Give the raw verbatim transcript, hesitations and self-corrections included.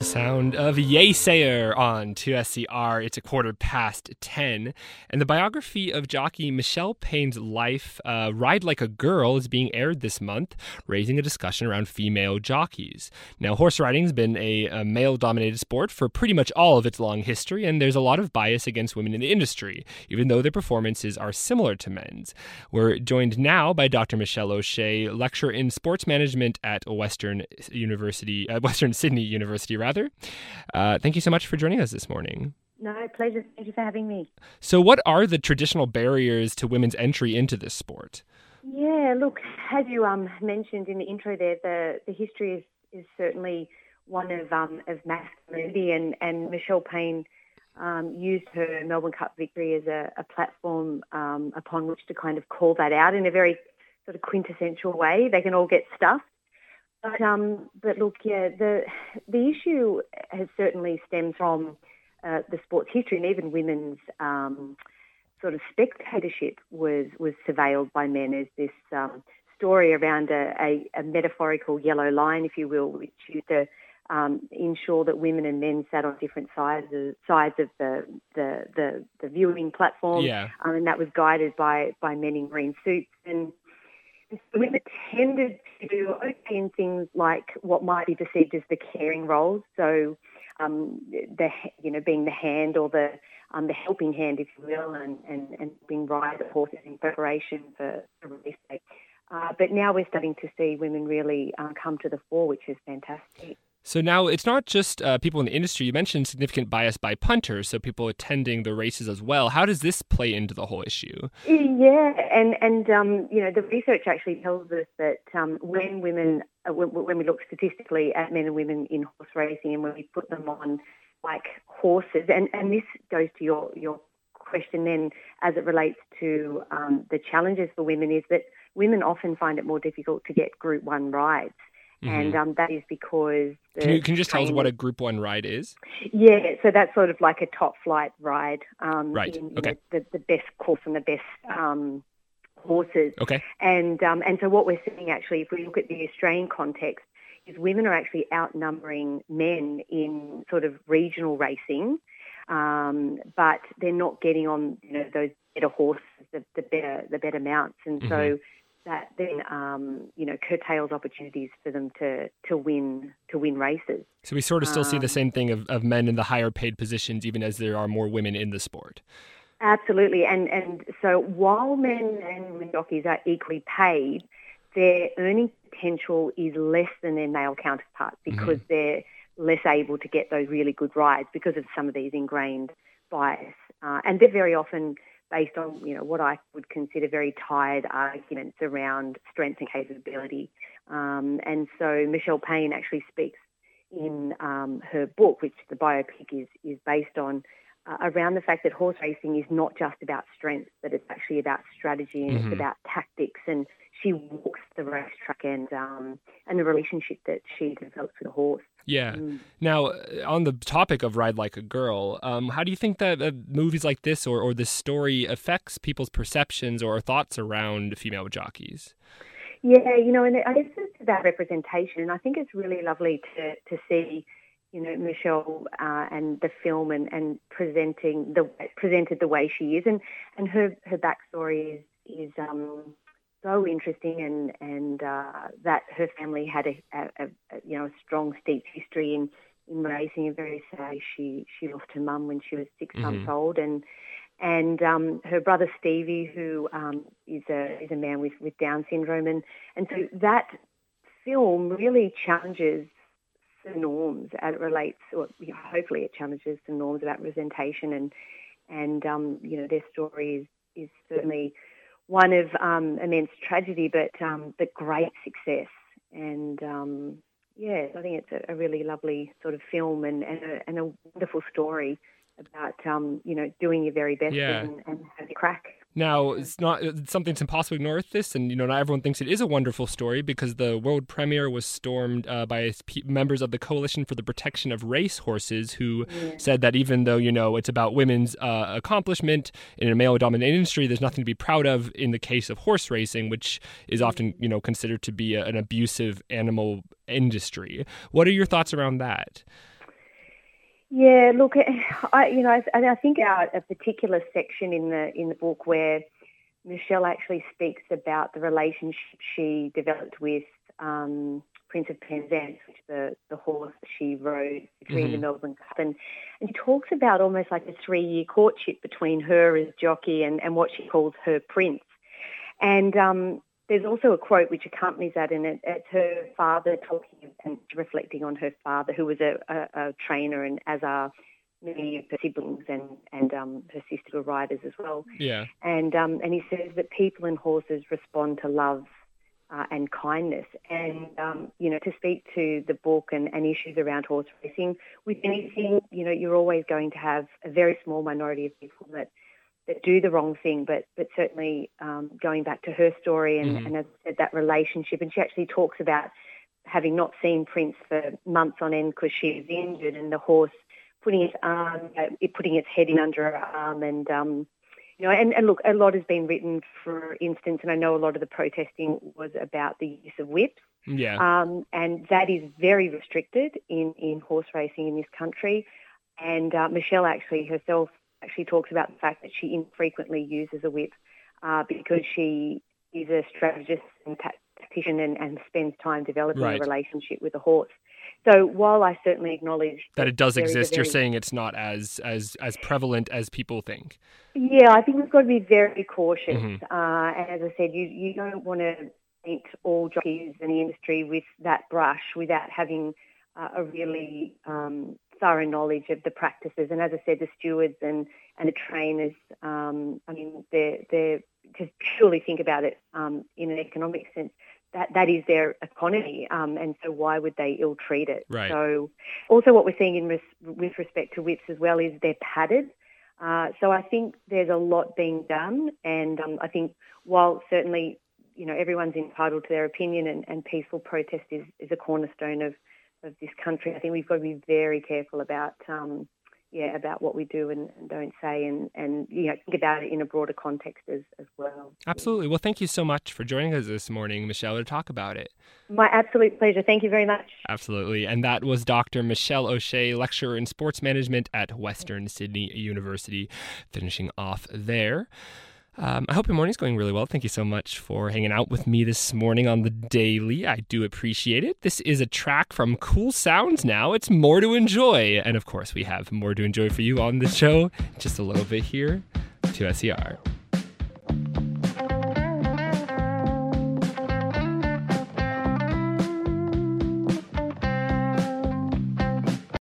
sound of Yaysayer on two S C R. It's a quarter past ten. And the biography of jockey Michelle Payne's life, uh, Ride Like a Girl, is being aired this month, raising a discussion around female jockeys. Now, horse riding's been a, a male-dominated sport for pretty much all of its long history, and there's a lot of bias against women in the industry, even though their performances are similar to men's. We're joined now by Doctor Michelle O'Shea, lecturer in sports management at Western University, uh, Western Sydney University, rather. Uh, thank you so much for joining us this morning. No, pleasure. Thank you for having me. So what are the traditional barriers to women's entry into this sport? Yeah, look, as you um, mentioned in the intro there, the, the history is, is certainly one of um, of masculinity, and, and Michelle Payne um, used her Melbourne Cup victory as a, a platform um, upon which to kind of call that out in a very sort of quintessential way. They can all get stuffed. But um, but look, yeah, the the issue has certainly stemmed from uh, the sport's history, and even women's um, sort of spectatorship was was surveilled by men as this um, story around a, a, a metaphorical yellow line, if you will, which used to um, ensure that women and men sat on different sides of, sides of the, the the the viewing platform, Yeah. um, and that was guided by by men in green suits. And women tended to do okay in things like what might be perceived as the caring roles, so um, the you know being the hand or the um, the helping hand, if you will, and and, and being ride the horses in preparation for, for race day. Uh, but now we're starting to see women really uh, come to the fore, which is fantastic. So now it's not just uh, people in the industry. You mentioned significant bias by punters, so people attending the races as well. How does this play into the whole issue? Yeah, and and um, you know the research actually tells us that um, when women, uh, when, when we look statistically at men and women in horse racing, and when we put them on like horses, and, and this goes to your your question then as it relates to um, the challenges for women, is that women often find it more difficult to get Group One rides. Mm-hmm. And um, that is because... The can, you, can you just trainers, tell us what a Group one ride is? Yeah, so that's sort of like a top flight ride. Um, right, in, okay. You know, the, the best course and the best um, horses. Okay. And, um, and so what we're seeing actually, if we look at the Australian context, is women are actually outnumbering men in sort of regional racing, um, but they're not getting on, you know, those better horses, the, the better the better mounts. And mm-hmm. so... that then, um, you know, curtails opportunities for them to, to win to win races. So we sort of still um, see the same thing of, of men in the higher paid positions, even as there are more women in the sport. Absolutely. And and so while men and women jockeys are equally paid, their earning potential is less than their male counterparts because mm-hmm. they're less able to get those really good rides because of some of these ingrained bias. Uh, and they're very often based on, you know, what I would consider very tired arguments around strength and capability. Um, and so Michelle Payne actually speaks in um, her book, which the biopic is, is based on, uh, around the fact that horse racing is not just about strength, but it's actually about strategy and mm-hmm. it's about tactics. And she walks the racetrack and um, and the relationship that she develops with a horse. Yeah. Mm. Now, on the topic of Ride Like a Girl, um, how do you think that uh, movies like this or, or this story affects people's perceptions or thoughts around female jockeys? Yeah, you know, and I guess it's about representation, and I think it's really lovely to, to see, you know, Michelle uh, and the film and, and presenting the presented the way she is, and, and her her backstory is is um. so interesting, and and uh, that her family had a, a, a you know a strong steep history in, in racing. And very sad, she she lost her mum when she was six mm-hmm. months old, and and um, her brother Stevie, who um, is a is a man with, with Down syndrome, and and so that film really challenges the norms as it relates, or you know, hopefully it challenges the norms about representation, and and um, you know their story is is certainly one of um, immense tragedy, but um, but great success. And um, yeah, I think it's a, a really lovely sort of film and, and, a, and a wonderful story about um, you know doing your very best yeah. and, and having a crack. Now, it's not it's something that's impossible to ignore with this, and you know, not everyone thinks it is a wonderful story because the world premiere was stormed uh, by p- members of the Coalition for the Protection of Race Horses, who yeah. said that even though you know it's about women's uh, accomplishment in a male-dominated industry, there's nothing to be proud of in the case of horse racing, which is often you know considered to be a, an abusive animal industry. What are your thoughts around that? Yeah, look, I you know, I, I think about a particular section in the in the book where Michelle actually speaks about the relationship she developed with um, Prince of Penzance, which is the, the horse she rode between mm-hmm. the Melbourne Cup. And, and she talks about almost like a three-year courtship between her as jockey and, and what she calls her prince. And um, there's also a quote which accompanies that, and it, it's her father talking and reflecting on her father, who was a, a, a trainer, and as are many of her siblings and, and um, her sister were riders as well. Yeah. And um, and he says that people and horses respond to love uh, and kindness. And, um, you know, to speak to the book and, and issues around horse racing, with anything, you know, you're always going to have a very small minority of people that, that do the wrong thing, but but certainly um, going back to her story and, mm-hmm. and as I said, that relationship, and she actually talks about having not seen Prince for months on end because she was injured, and the horse putting its arm, uh, putting its head in under her arm, and um, you know, and, and look, a lot has been written, for instance, and I know a lot of the protesting was about the use of whips, yeah, um, and that is very restricted in, in horse racing in this country. And uh, Michelle actually herself actually talks about the fact that she infrequently uses a whip uh, because she is a strategist and tactician and, and spends time developing right. a relationship with the horse. So while I certainly acknowledge that, that it does exist, very, you're saying it's not as, as, as prevalent as people think. Yeah, I think we've got to be very cautious. Mm-hmm. Uh, and as I said, you, you don't want to paint all jockeys in the industry with that brush without having uh, a really um, thorough knowledge of the practices. And as I said, the stewards and, and the trainers, um, I mean, they're, they're just purely think about it um, in an economic sense. That that is their economy, um, and so why would they ill-treat it? Right. So also what we're seeing in res- with respect to whips as well is they're padded. Uh, so I think there's a lot being done, and um, I think while certainly, you know, everyone's entitled to their opinion, and, and peaceful protest is, is a cornerstone of, of this country, I think we've got to be very careful about um, yeah, about what we do and, and don't say, and, and you know, think about it in a broader context as, as well. Absolutely. Well, thank you so much for joining us this morning, Michelle, to talk about it. My absolute pleasure. Thank you very much. Absolutely. And that was Doctor Michelle O'Shea, lecturer in sports management at Western Sydney University, finishing off there. Um, I hope your morning's going really well. Thank you so much for hanging out with me this morning on The Daily. I do appreciate it. This is a track from Cool Sounds now. It's More to Enjoy. And of course, we have more to enjoy for you on the show just a little bit here to S E R.